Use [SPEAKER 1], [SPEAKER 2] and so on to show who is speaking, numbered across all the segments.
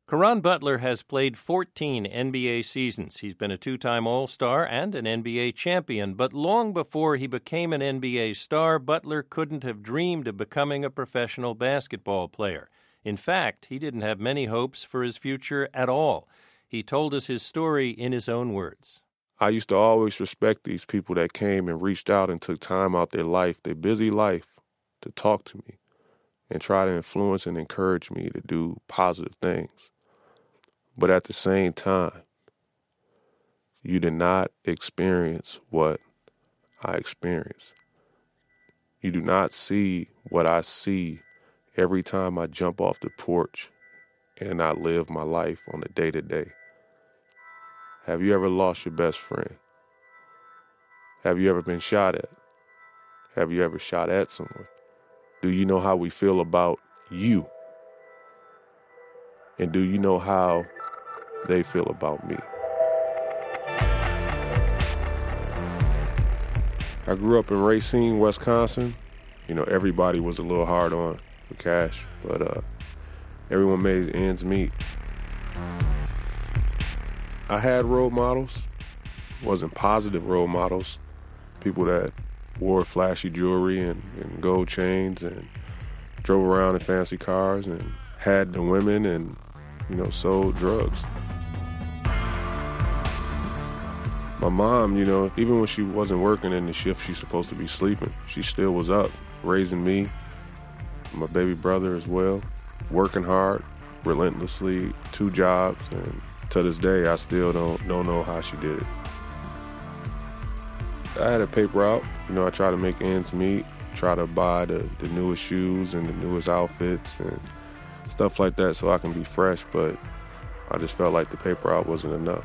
[SPEAKER 1] Caron Butler has played 14 NBA seasons. He's been a two-time All-Star and an NBA champion, but long before he became an NBA star, Butler couldn't have dreamed of becoming a professional basketball player. In fact, he didn't have many hopes for his future at all. He told us his story in his own words.
[SPEAKER 2] I used to always respect these people that came and reached out and took time out their life, their busy life, to talk to me and try to influence and encourage me to do positive things. But at the same time, you did not experience what I experienced. You do not see what I see every time I jump off the porch and I live my life on a day-to-day. Have you ever lost your best friend? Have you ever been shot at? Have you ever shot at someone? Do you know how we feel about you? And do you know how they feel about me? I grew up in Racine, Wisconsin. You know, everybody was a little hard on for cash, but everyone made ends meet. I had role models, wasn't positive role models, people that wore flashy jewelry and gold chains and drove around in fancy cars and had the women and, sold drugs. My mom, even when she wasn't working in the shift she's supposed to be sleeping, she still was up, raising me, my baby brother as well, working hard, relentlessly, 2 jobs, and to this day, I still don't know how she did it. I had a paper route. I try to make ends meet, try to buy the newest shoes and the newest outfits and stuff like that so I can be fresh, but I just felt like the paper route wasn't enough.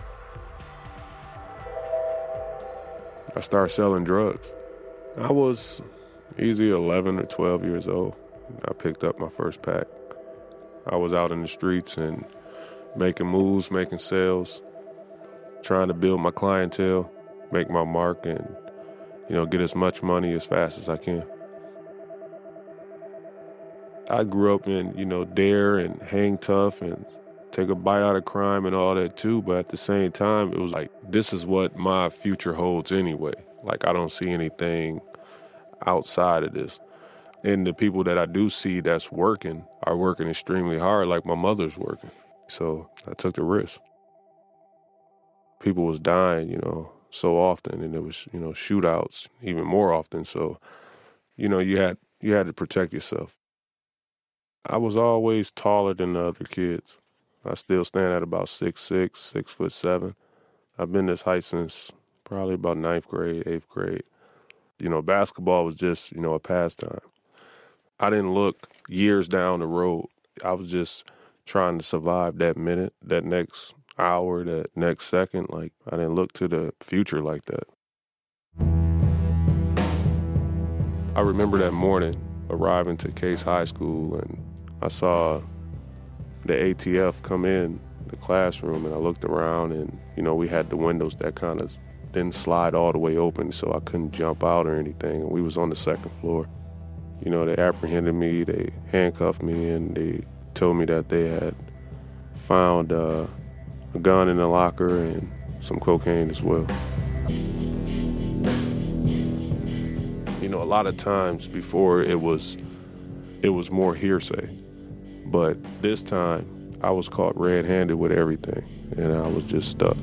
[SPEAKER 2] I started selling drugs. I was easily 11 or 12 years old. I picked up my first pack. I was out in the streets and making moves, making sales, trying to build my clientele, make my mark, and, get as much money as fast as I can. I grew up in, dare and hang tough and take a bite out of crime and all that too, but at the same time, it was like, this is what my future holds anyway. Like, I don't see anything outside of this. And the people that I do see that's working are working extremely hard, like my mother's working. So I took the risk. People was dying, so often, and it was, shootouts even more often. So, you had to protect yourself. I was always taller than the other kids. I still stand at about 6'6", 6'7". I've been this height since probably about 9th grade, 8th grade. Basketball was just, a pastime. I didn't look years down the road. I was just trying to survive that minute, that next hour, that next second. Like, I didn't look to the future like that. I remember that morning arriving to Case High School, and I saw the ATF come in the classroom, and I looked around, and, we had the windows that kind of didn't slide all the way open, so I couldn't jump out or anything, and we was on the 2nd floor. They apprehended me, they handcuffed me, and they told me that they had found a gun in the locker and some cocaine as well. A lot of times before it was more hearsay, but this time I was caught red-handed with everything, and I was just stuck.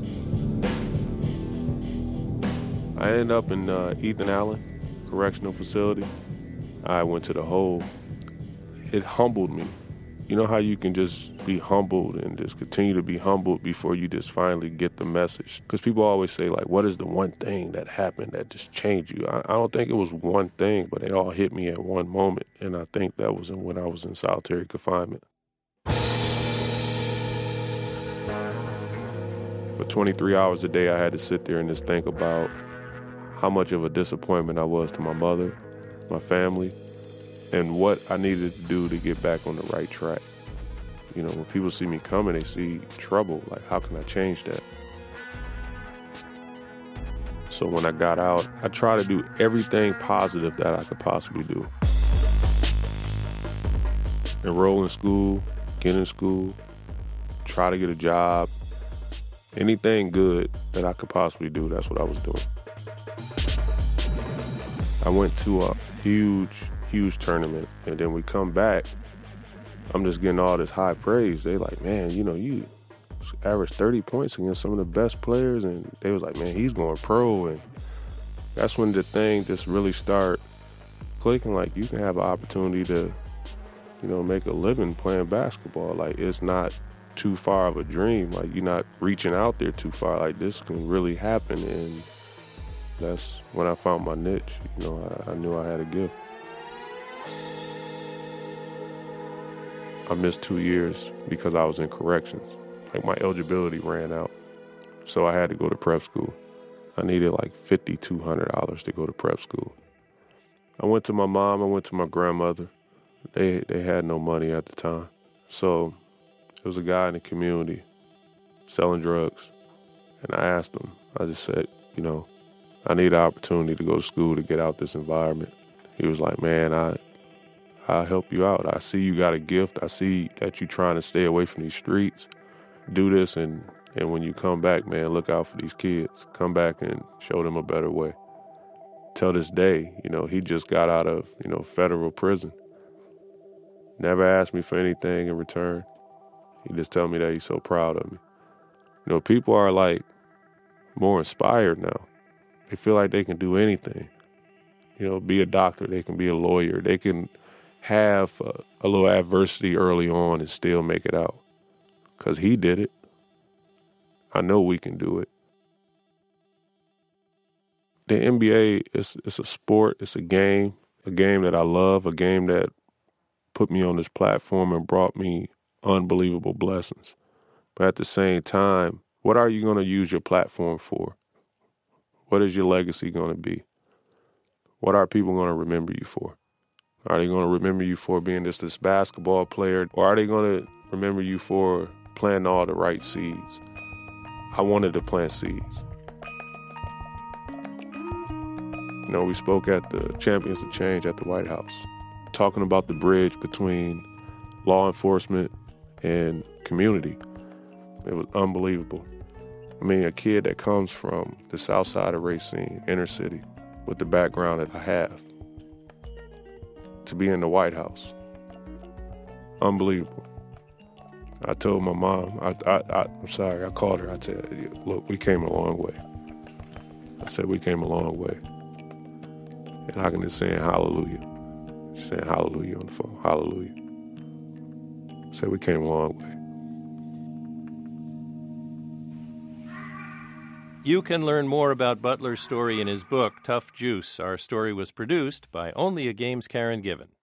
[SPEAKER 2] I ended up in Ethan Allen Correctional Facility. I went to the hole. It humbled me. You know how you can just be humbled and just continue to be humbled before you just finally get the message? Because people always say, like, what is the one thing that happened that just changed you? I don't think it was one thing, but it all hit me at one moment. And I think that was when I was in solitary confinement. For 23 hours a day, I had to sit there and just think about how much of a disappointment I was to my mother, my family, and what I needed to do to get back on the right track. When people see me coming, they see trouble. Like, how can I change that? So when I got out, I tried to do everything positive that I could possibly do. Enroll in school, get in school, try to get a job. Anything good that I could possibly do, that's what I was doing. I went to a huge tournament, and then we come back. I'm just getting all this high praise. They like, man, you averaged 30 points against some of the best players, and they was like, man, he's going pro. And that's when the thing just really start clicking. Like, you can have an opportunity to, make a living playing basketball. Like, it's not too far of a dream. Like, you're not reaching out there too far. Like, this can really happen. And that's when I found my niche. I knew I had a gift. I missed 2 years because I was in corrections. Like, my eligibility ran out, so I had to go to prep school. I needed like $5,200 to go to prep school. I went to my mom, I went to my grandmother. They had no money at the time. So there was a guy in the community selling drugs, and I asked him, I just said, I need an opportunity to go to school to get out this environment. He was like, man, I'll help you out. I see you got a gift. I see that you're trying to stay away from these streets. Do this, and when you come back, man, look out for these kids. Come back and show them a better way. Till this day, he just got out of, federal prison. Never asked me for anything in return. He just told me that he's so proud of me. People are like more inspired now. They feel like they can do anything. Be a doctor. They can be a lawyer. They can have a little adversity early on and still make it out. Because he did it. I know we can do it. The NBA, it's a sport, it's a game that I love, a game that put me on this platform and brought me unbelievable blessings. But at the same time, what are you going to use your platform for? What is your legacy going to be? What are people going to remember you for? Are they going to remember you for being just this basketball player? Or are they going to remember you for planting all the right seeds? I wanted to plant seeds. We spoke at the Champions of Change at the White House, talking about the bridge between law enforcement and community. It was unbelievable. A kid that comes from the south side of Racine, inner city, with the background that I have, to be in the White House. Unbelievable. I told my mom, I'm sorry, I called her. I said, look, we came a long way. I said, we came a long way. And I can just saying hallelujah. Saying hallelujah on the phone. Hallelujah. I said, we came a long way.
[SPEAKER 1] You can learn more about Butler's story in his book, Tough Juice. Our story was produced by Only a Game's Karen Given.